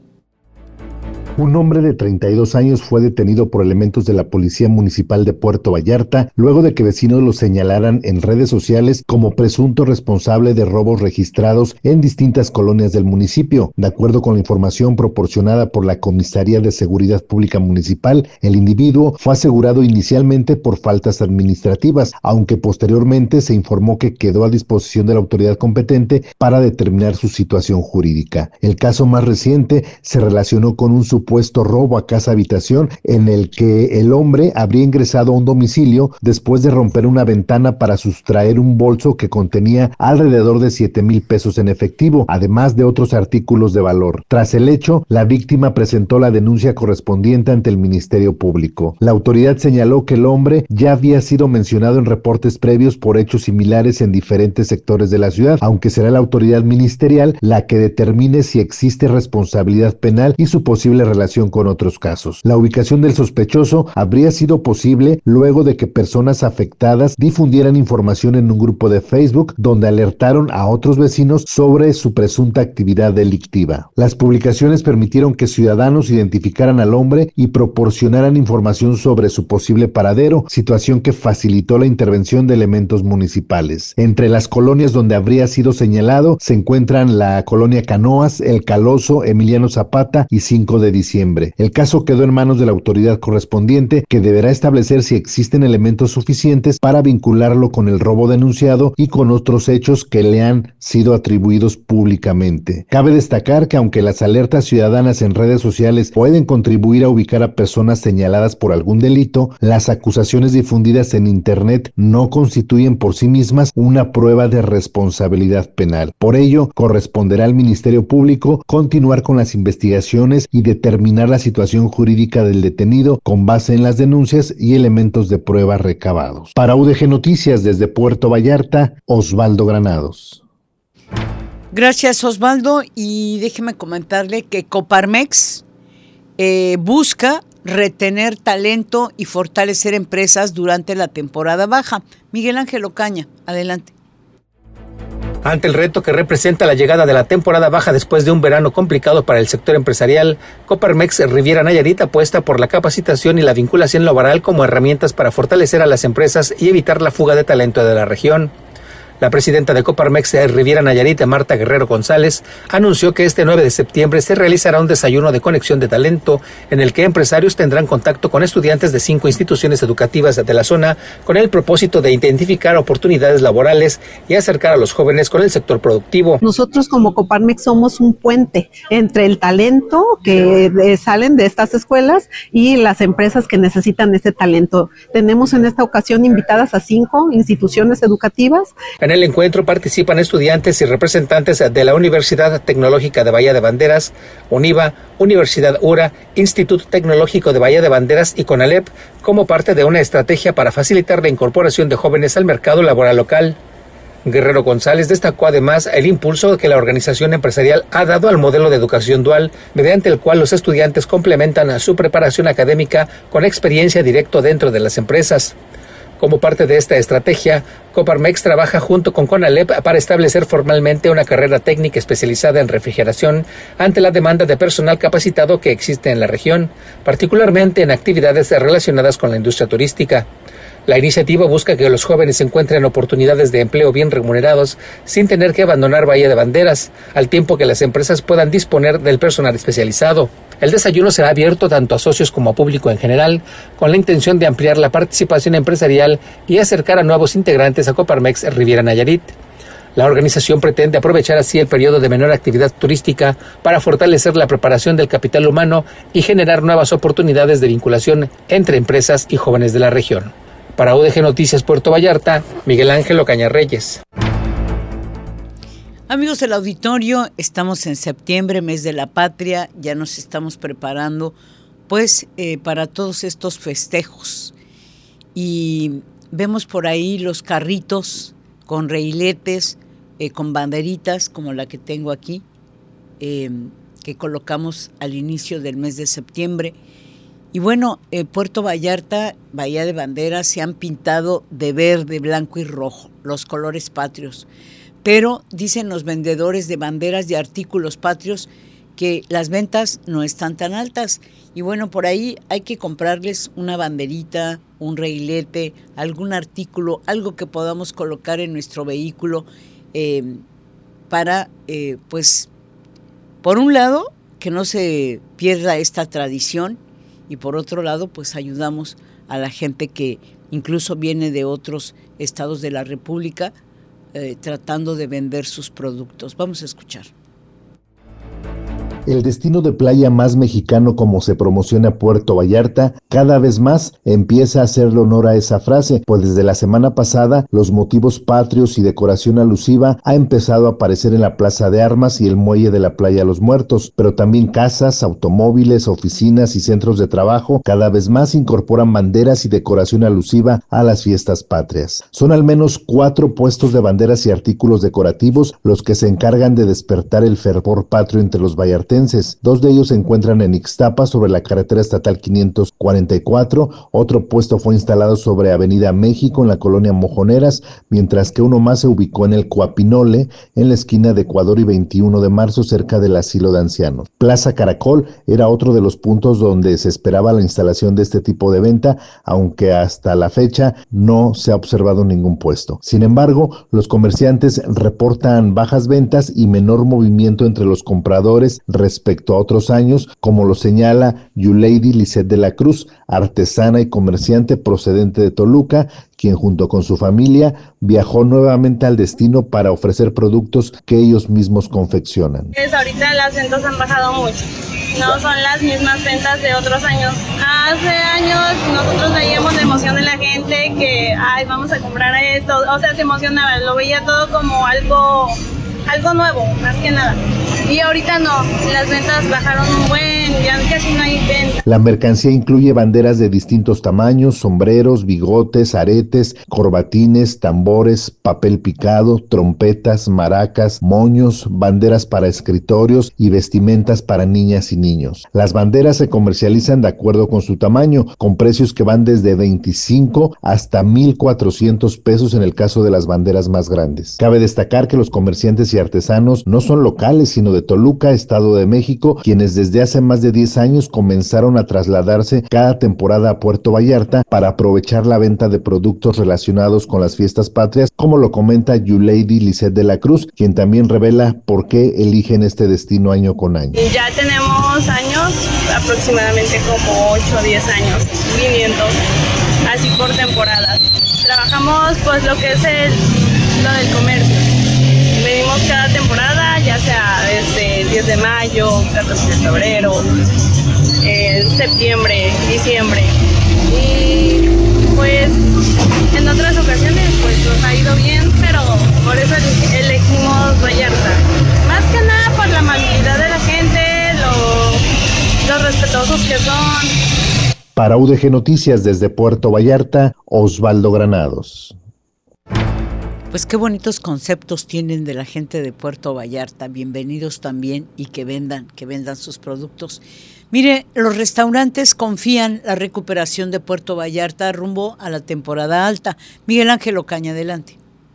Un hombre de treinta y dos años fue detenido por elementos de la Policía Municipal de Puerto Vallarta luego de que vecinos lo señalaran en redes sociales como presunto responsable de robos registrados en distintas colonias del municipio. De acuerdo con la información proporcionada por la Comisaría de Seguridad Pública Municipal, el individuo fue asegurado inicialmente por faltas administrativas, aunque posteriormente se informó que quedó a disposición de la autoridad competente para determinar su situación jurídica. El caso más reciente se relacionó con un supuesto supuesto robo a casa habitación en el que el hombre habría ingresado a un domicilio después de romper una ventana para sustraer un bolso que contenía alrededor de siete mil pesos en efectivo, además de otros artículos de valor. Tras el hecho, la víctima presentó la denuncia correspondiente ante el Ministerio Público. La autoridad señaló que el hombre ya había sido mencionado en reportes previos por hechos similares en diferentes sectores de la ciudad, aunque será la autoridad ministerial la que determine si existe responsabilidad penal y su posible relación con otros casos. La ubicación del sospechoso habría sido posible luego de que personas afectadas difundieran información en un grupo de Facebook donde alertaron a otros vecinos sobre su presunta actividad delictiva. Las publicaciones permitieron que ciudadanos identificaran al hombre y proporcionaran información sobre su posible paradero, situación que facilitó la intervención de elementos municipales. Entre las colonias donde habría sido señalado se encuentran la colonia Canoas, El Caloso, Emiliano Zapata y cinco de diciembre. El caso quedó en manos de la autoridad correspondiente, que deberá establecer si existen elementos suficientes para vincularlo con el robo denunciado y con otros hechos que le han sido atribuidos públicamente. Cabe destacar que aunque las alertas ciudadanas en redes sociales pueden contribuir a ubicar a personas señaladas por algún delito, las acusaciones difundidas en Internet no constituyen por sí mismas una prueba de responsabilidad penal. Por ello, corresponderá al Ministerio Público continuar con las investigaciones y determinar la situación jurídica del detenido con base en las denuncias y elementos de prueba recabados. Para U D G Noticias desde Puerto Vallarta, Osvaldo Granados. Gracias, Osvaldo, y déjeme comentarle que Coparmex eh, busca retener talento y fortalecer empresas durante la temporada baja. Miguel Ángel Ocaña, adelante. Ante el reto que representa la llegada de la temporada baja después de un verano complicado para el sector empresarial, Coparmex Riviera Nayarit apuesta por la capacitación y la vinculación laboral como herramientas para fortalecer a las empresas y evitar la fuga de talento de la región. La presidenta de Coparmex Riviera Nayarit, Marta Guerrero González, anunció que este nueve de septiembre se realizará un desayuno de conexión de talento en el que empresarios tendrán contacto con estudiantes de cinco instituciones educativas de la zona con el propósito de identificar oportunidades laborales y acercar a los jóvenes con el sector productivo. Nosotros como Coparmex somos un puente entre el talento que de, salen de estas escuelas y las empresas que necesitan ese talento. Tenemos en esta ocasión invitadas a cinco instituciones educativas. En el encuentro participan estudiantes y representantes de la Universidad Tecnológica de Bahía de Banderas, UNIVA, Universidad URA, Instituto Tecnológico de Bahía de Banderas y CONALEP, como parte de una estrategia para facilitar la incorporación de jóvenes al mercado laboral local. Guerrero González destacó además el impulso que la organización empresarial ha dado al modelo de educación dual, mediante el cual los estudiantes complementan su preparación académica con experiencia directa dentro de las empresas. Como parte de esta estrategia, Coparmex trabaja junto con CONALEP para establecer formalmente una carrera técnica especializada en refrigeración ante la demanda de personal capacitado que existe en la región, particularmente en actividades relacionadas con la industria turística. La iniciativa busca que los jóvenes encuentren oportunidades de empleo bien remunerados sin tener que abandonar Bahía de Banderas, al tiempo que las empresas puedan disponer del personal especializado. El desayuno será abierto tanto a socios como a público en general, con la intención de ampliar la participación empresarial y acercar a nuevos integrantes a Coparmex Riviera Nayarit. La organización pretende aprovechar así el periodo de menor actividad turística para fortalecer la preparación del capital humano y generar nuevas oportunidades de vinculación entre empresas y jóvenes de la región. Para U D G Noticias Puerto Vallarta, Miguel Ángel Ocaña Reyes. Amigos del auditorio, estamos en septiembre, mes de la patria, ya nos estamos preparando pues eh, para todos estos festejos y vemos por ahí los carritos con reiletes, eh, con banderitas como la que tengo aquí, eh, que colocamos al inicio del mes de septiembre. Y bueno, eh, Puerto Vallarta, Bahía de Banderas, se han pintado de verde, blanco y rojo, los colores patrios. Pero dicen los vendedores de banderas y artículos patrios que las ventas no están tan altas. Y bueno, por ahí hay que comprarles una banderita, un reilete, algún artículo, algo que podamos colocar en nuestro vehículo eh, para, eh, pues, por un lado, que no se pierda esta tradición y por otro lado, pues ayudamos a la gente que incluso viene de otros estados de la República, Eh, tratando de vender sus productos. Vamos a escuchar. El destino de playa más mexicano como se promociona Puerto Vallarta, cada vez más empieza a hacerle honor a esa frase, pues desde la semana pasada los motivos patrios y decoración alusiva ha empezado a aparecer en la Plaza de Armas y el muelle de la Playa Los Muertos, pero también casas, automóviles, oficinas y centros de trabajo cada vez más incorporan banderas y decoración alusiva a las fiestas patrias. Son al menos cuatro puestos de banderas y artículos decorativos los que se encargan de despertar el fervor patrio entre los vallartenses. Dos de ellos se encuentran en Ixtapa, sobre la carretera estatal quinientos cuarenta y cuatro. Otro puesto fue instalado sobre Avenida México, en la colonia Mojoneras, mientras que uno más se ubicó en el Coapinole, en la esquina de Ecuador y veintiuno de marzo, cerca del asilo de ancianos. Plaza Caracol era otro de los puntos donde se esperaba la instalación de este tipo de venta, aunque hasta la fecha no se ha observado ningún puesto. Sin embargo, los comerciantes reportan bajas ventas y menor movimiento entre los compradores respecto a otros años, como lo señala Yulady Lisset de la Cruz, artesana y comerciante procedente de Toluca, quien junto con su familia viajó nuevamente al destino para ofrecer productos que ellos mismos confeccionan. Pues ahorita las ventas han bajado mucho, no son las mismas ventas de otros años. Hace años nosotros veíamos la emoción de la gente que, ay, vamos a comprar esto, o sea, se emocionaba, lo veía todo como algo, algo nuevo, más que nada. Y ahorita no, las ventas bajaron un buen, ya casi no hay venta. La mercancía incluye banderas de distintos tamaños, sombreros, bigotes, aretes, corbatines, tambores, papel picado, trompetas, maracas, moños, banderas para escritorios y vestimentas para niñas y niños. Las banderas se comercializan de acuerdo con su tamaño, con precios que van desde veinticinco hasta mil cuatrocientos pesos en el caso de las banderas más grandes. Cabe destacar que los comerciantes y artesanos no son locales, sino de Toluca, Estado de México, quienes desde hace más de diez años comenzaron a trasladarse cada temporada a Puerto Vallarta para aprovechar la venta de productos relacionados con las fiestas patrias, como lo comenta Yulady Lisset de la Cruz, quien también revela por qué eligen este destino año con año. Ya tenemos años, aproximadamente como ocho o diez años, viniendo así por temporadas. Trabajamos pues lo que es el, lo del comercio. Venimos cada temporada, ya sea desde el diez de mayo, catorce de febrero, eh, septiembre, diciembre. Y pues en otras ocasiones pues nos ha ido bien, pero por eso elegimos Vallarta. Más que nada por la amabilidad de la gente, lo, los respetuosos que son. Para U D G Noticias desde Puerto Vallarta, Osvaldo Granados. Pues qué bonitos conceptos tienen de la gente de Puerto Vallarta. Bienvenidos también y que vendan, que vendan sus productos. Mire, los restaurantes confían la recuperación de Puerto Vallarta rumbo a la temporada alta. Miguel Ángel Ocaña, adelante.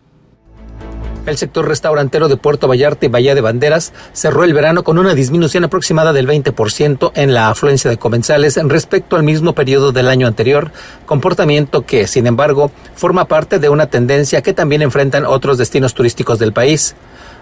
El sector restaurantero de Puerto Vallarta y Bahía de Banderas cerró el verano con una disminución aproximada del veinte por ciento en la afluencia de comensales respecto al mismo periodo del año anterior, comportamiento que, sin embargo, forma parte de una tendencia que también enfrentan otros destinos turísticos del país.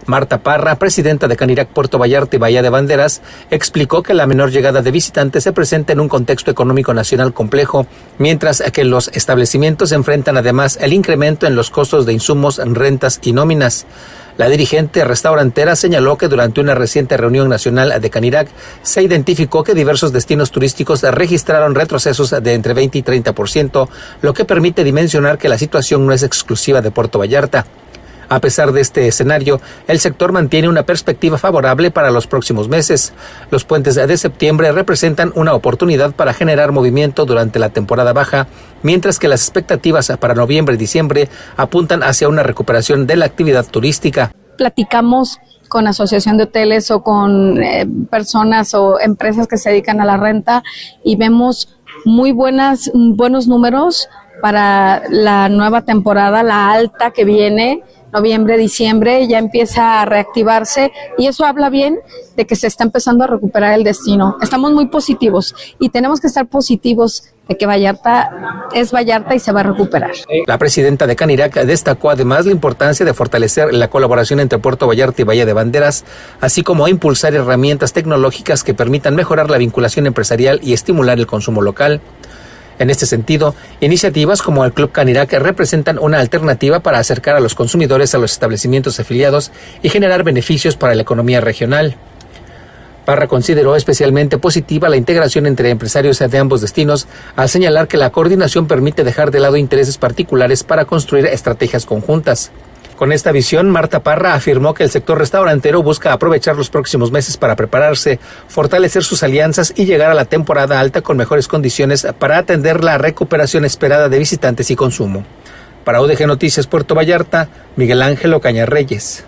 Marta Parra, presidenta de Canirac Puerto Vallarta y Bahía de Banderas, explicó que la menor llegada de visitantes se presenta en un contexto económico nacional complejo, mientras que los establecimientos enfrentan además el incremento en los costos de insumos, rentas y nóminas. La dirigente restaurantera señaló que durante una reciente reunión nacional de Canirac se identificó que diversos destinos turísticos registraron retrocesos de entre veinte y treinta por ciento, lo que permite dimensionar que la situación no es exclusiva de Puerto Vallarta. A pesar de este escenario, el sector mantiene una perspectiva favorable para los próximos meses. Los puentes de septiembre representan una oportunidad para generar movimiento durante la temporada baja, mientras que las expectativas para noviembre y diciembre apuntan hacia una recuperación de la actividad turística. Platicamos con asociación de hoteles o con eh, personas o empresas que se dedican a la renta y vemos muy buenas, buenos números para la nueva temporada, la alta que viene. Noviembre, diciembre, ya empieza a reactivarse y eso habla bien de que se está empezando a recuperar el destino. Estamos muy positivos y tenemos que estar positivos de que Vallarta es Vallarta y se va a recuperar. La presidenta de Canirac destacó además la importancia de fortalecer la colaboración entre Puerto Vallarta y Bahía de Banderas, así como impulsar herramientas tecnológicas que permitan mejorar la vinculación empresarial y estimular el consumo local. En este sentido, iniciativas como el Club Canirac representan una alternativa para acercar a los consumidores a los establecimientos afiliados y generar beneficios para la economía regional. Parra consideró especialmente positiva la integración entre empresarios de ambos destinos, al señalar que la coordinación permite dejar de lado intereses particulares para construir estrategias conjuntas. Con esta visión, Marta Parra afirmó que el sector restaurantero busca aprovechar los próximos meses para prepararse, fortalecer sus alianzas y llegar a la temporada alta con mejores condiciones para atender la recuperación esperada de visitantes y consumo. Para U D G Noticias Puerto Vallarta, Miguel Ángel Ocaña Reyes.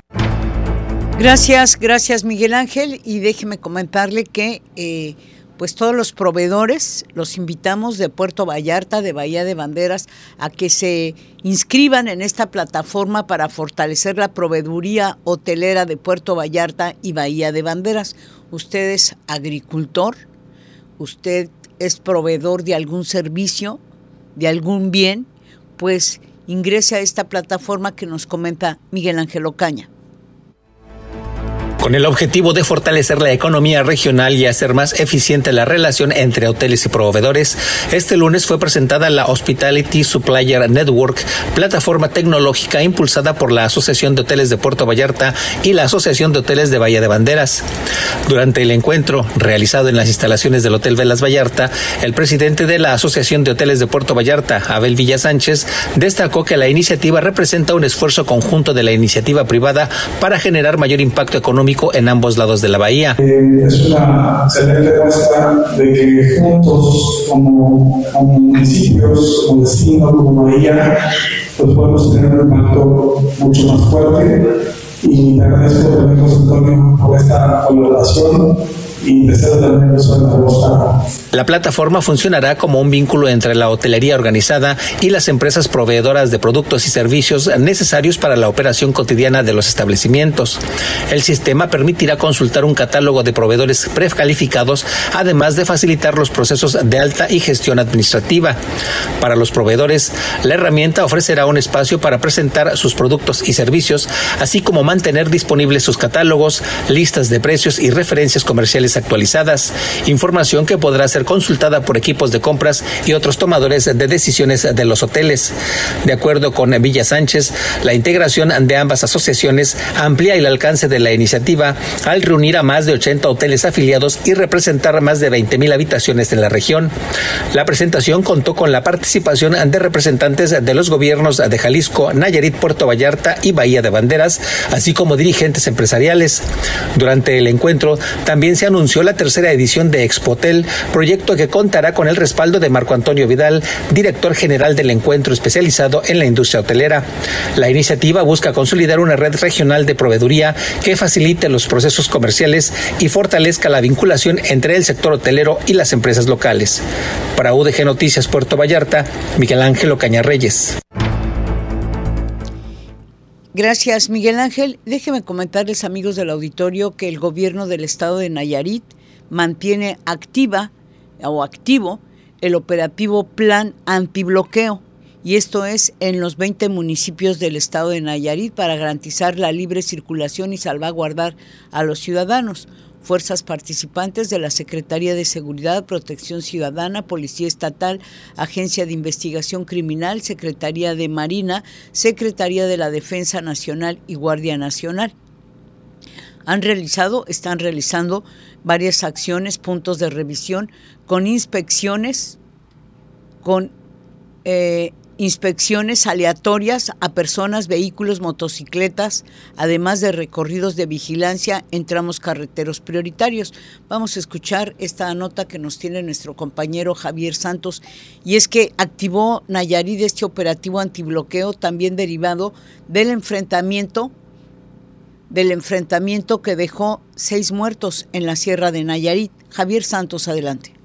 Gracias, gracias Miguel Ángel, y déjeme comentarle que eh, pues todos los proveedores los invitamos de Puerto Vallarta, de Bahía de Banderas, a que se inscriban en esta plataforma para fortalecer la proveeduría hotelera de Puerto Vallarta y Bahía de Banderas. Usted es agricultor, usted es proveedor de algún servicio, de algún bien, pues ingrese a esta plataforma que nos comenta Miguel Ángel Ocaña. Con el objetivo de fortalecer la economía regional y hacer más eficiente la relación entre hoteles y proveedores, este lunes fue presentada la Hospitality Supplier Network, plataforma tecnológica impulsada por la Asociación de Hoteles de Puerto Vallarta y la Asociación de Hoteles de Bahía de Banderas. Durante el encuentro, realizado en las instalaciones del Hotel Velas Vallarta, el presidente de la Asociación de Hoteles de Puerto Vallarta, Abel Villasánchez, destacó que la iniciativa representa un esfuerzo conjunto de la iniciativa privada para generar mayor impacto económico en ambos lados de la bahía. Eh, es una excelente muestra de que juntos, como, como municipios, como destino, como bahía, pues podemos tener un impacto mucho más fuerte. Y te agradezco también, José Antonio, por esta colaboración. Y deseo también eso en la voz. La plataforma funcionará como un vínculo entre la hotelería organizada y las empresas proveedoras de productos y servicios necesarios para la operación cotidiana de los establecimientos. El sistema permitirá consultar un catálogo de proveedores precalificados, además de facilitar los procesos de alta y gestión administrativa. Para los proveedores, la herramienta ofrecerá un espacio para presentar sus productos y servicios, así como mantener disponibles sus catálogos, listas de precios y referencias comerciales actualizadas, información que podrá ser consultada por equipos de compras y otros tomadores de decisiones de los hoteles. De acuerdo con Villa Sánchez, la integración de ambas asociaciones amplía el alcance de la iniciativa al reunir a más de ochenta hoteles afiliados y representar más de veinte mil habitaciones en la región. La presentación contó con la participación de representantes de los gobiernos de Jalisco, Nayarit, Puerto Vallarta y Bahía de Banderas, así como dirigentes empresariales. Durante el encuentro también se anunció la tercera edición de Expotel, proyecto que contará con el respaldo de Marco Antonio Vidal, director general del encuentro especializado en la industria hotelera. La iniciativa busca consolidar una red regional de proveeduría que facilite los procesos comerciales y fortalezca la vinculación entre el sector hotelero y las empresas locales. Para U D G Noticias Puerto Vallarta, Miguel Ángel Ocaña Reyes. Gracias, Miguel Ángel. Déjeme comentarles, amigos del auditorio, que el gobierno del estado de Nayarit mantiene activa o activo el operativo Plan Antibloqueo, y esto es en los veinte municipios del estado de Nayarit para garantizar la libre circulación y salvaguardar a los ciudadanos. Fuerzas participantes de la Secretaría de Seguridad, Protección Ciudadana, Policía Estatal, Agencia de Investigación Criminal, Secretaría de Marina, Secretaría de la Defensa Nacional y Guardia Nacional. Han realizado, están realizando varias acciones, puntos de revisión, con inspecciones, con eh, inspecciones aleatorias a personas, vehículos, motocicletas, además de recorridos de vigilancia en tramos carreteros prioritarios. Vamos a escuchar esta nota que nos tiene nuestro compañero Javier Santos, y es que activó Nayarit este operativo antibloqueo también derivado del enfrentamiento del enfrentamiento que dejó seis muertos en la Sierra de Nayarit. Javier Santos, adelante.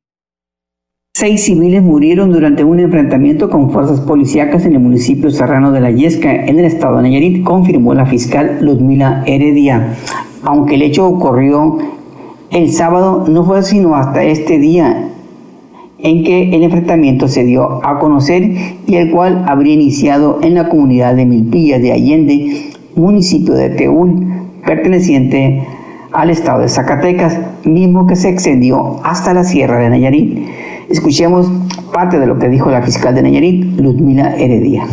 Seis civiles murieron durante un enfrentamiento con fuerzas policíacas en el municipio serrano de La Yesca, en el estado de Nayarit, confirmó la fiscal Ludmila Heredia. Aunque el hecho ocurrió el sábado, no fue sino hasta este día en que el enfrentamiento se dio a conocer, y el cual habría iniciado en la comunidad de Milpillas de Allende, municipio de Teúl, perteneciente al estado de Zacatecas, mismo que se extendió hasta la Sierra de Nayarit. Escuchemos parte de lo que dijo la fiscal de Nayarit, Ludmila Heredia.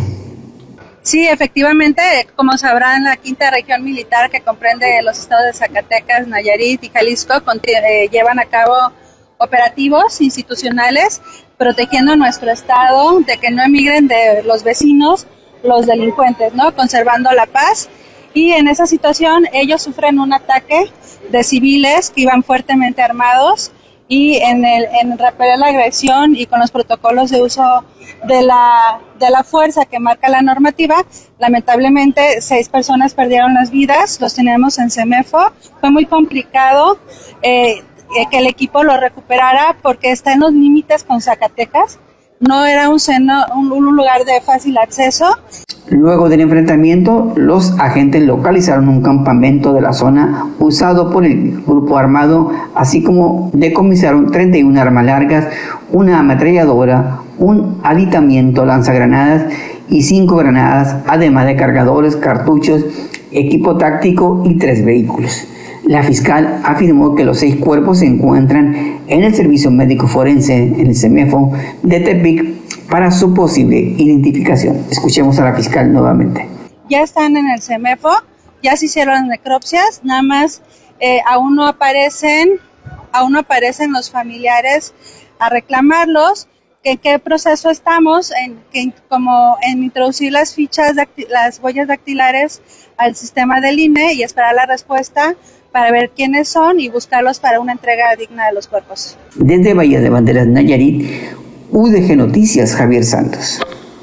Sí, efectivamente, como sabrán, la quinta región militar, que comprende los estados de Zacatecas, Nayarit y Jalisco, eh, llevan a cabo operativos institucionales protegiendo nuestro estado de que no emigren de los vecinos los delincuentes, ¿no? Conservando la paz. Y en esa situación ellos sufren un ataque de civiles que iban fuertemente armados, y en el en repeler la agresión y con los protocolos de uso de la de la fuerza que marca la normativa, lamentablemente seis personas perdieron las vidas. Los tenemos en CEMEFO. Fue muy complicado eh, que el equipo lo recuperara porque está en los límites con Zacatecas. No era un, seno, un, un lugar de fácil acceso. Luego del enfrentamiento, los agentes localizaron un campamento de la zona usado por el grupo armado, así como decomisaron treinta y una armas largas, una ametralladora, un aditamiento lanzagranadas y cinco granadas, además de cargadores, cartuchos, equipo táctico y tres vehículos. La fiscal afirmó que los seis cuerpos se encuentran en el servicio médico forense en el CEMEFO de Tepic para su posible identificación. Escuchemos a la fiscal nuevamente. Ya están en el CEMEFO, ya se hicieron las necropsias, nada más eh, aún no aparecen, aún no aparecen los familiares a reclamarlos. ¿En qué proceso estamos? En, en como en introducir las fichas, dactil, las huellas dactilares al sistema del I N E y esperar la respuesta para ver quiénes son y buscarlos para una entrega digna de los cuerpos. Desde Bahía de Banderas, Nayarit, U D G Noticias, Javier Santos.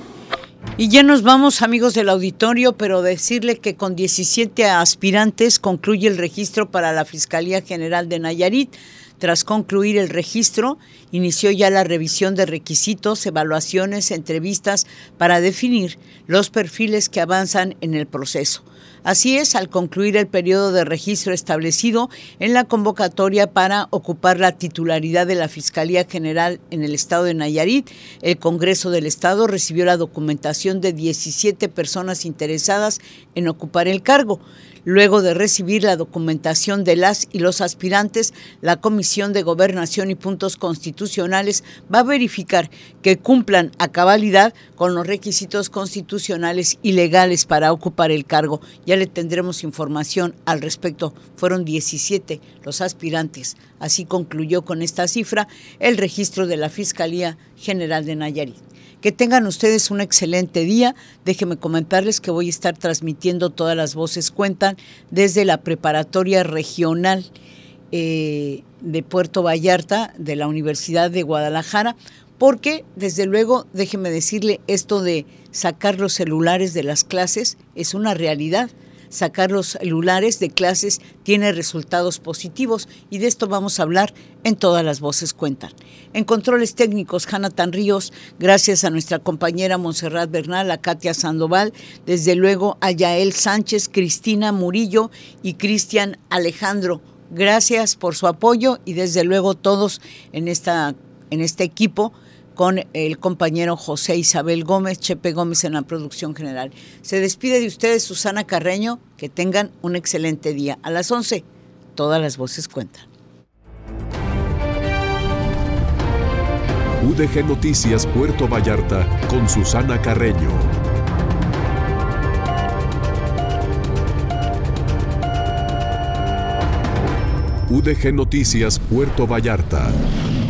Y ya nos vamos, amigos del auditorio, pero decirle que con diecisiete aspirantes concluye el registro para la Fiscalía General de Nayarit. Tras concluir el registro, inició ya la revisión de requisitos, evaluaciones, entrevistas para definir los perfiles que avanzan en el proceso. Así es, al concluir el periodo de registro establecido en la convocatoria para ocupar la titularidad de la Fiscalía General en el estado de Nayarit, el Congreso del Estado recibió la documentación de diecisiete personas interesadas en ocupar el cargo. Luego de recibir la documentación de las y los aspirantes, la Comisión de Gobernación y Puntos Constitucionales va a verificar que cumplan a cabalidad con los requisitos constitucionales y legales para ocupar el cargo. Ya le tendremos información al respecto. Fueron diecisiete los aspirantes. Así concluyó con esta cifra el registro de la Fiscalía General de Nayarit. Que tengan ustedes un excelente día. Déjenme comentarles que voy a estar transmitiendo Todas las Voces Cuentan desde la Preparatoria Regional eh, de Puerto Vallarta de la Universidad de Guadalajara, porque desde luego, déjenme decirle, esto de sacar los celulares de las clases es una realidad. Sacar los celulares de clases tiene resultados positivos y de esto vamos a hablar en Todas las Voces Cuentan. En controles técnicos, Jonathan Ríos, gracias a nuestra compañera Montserrat Bernal, a Katia Sandoval, desde luego a Yael Sánchez, Cristina Murillo y Cristian Alejandro. Gracias por su apoyo y desde luego todos en, esta, en este equipo con el compañero José Isabel Gómez, Chepe Gómez en la producción general. Se despide de ustedes Susana Carreño, que tengan un excelente día. A las once, todas las voces cuentan. U D G Noticias Puerto Vallarta con Susana Carreño. U D G Noticias Puerto Vallarta.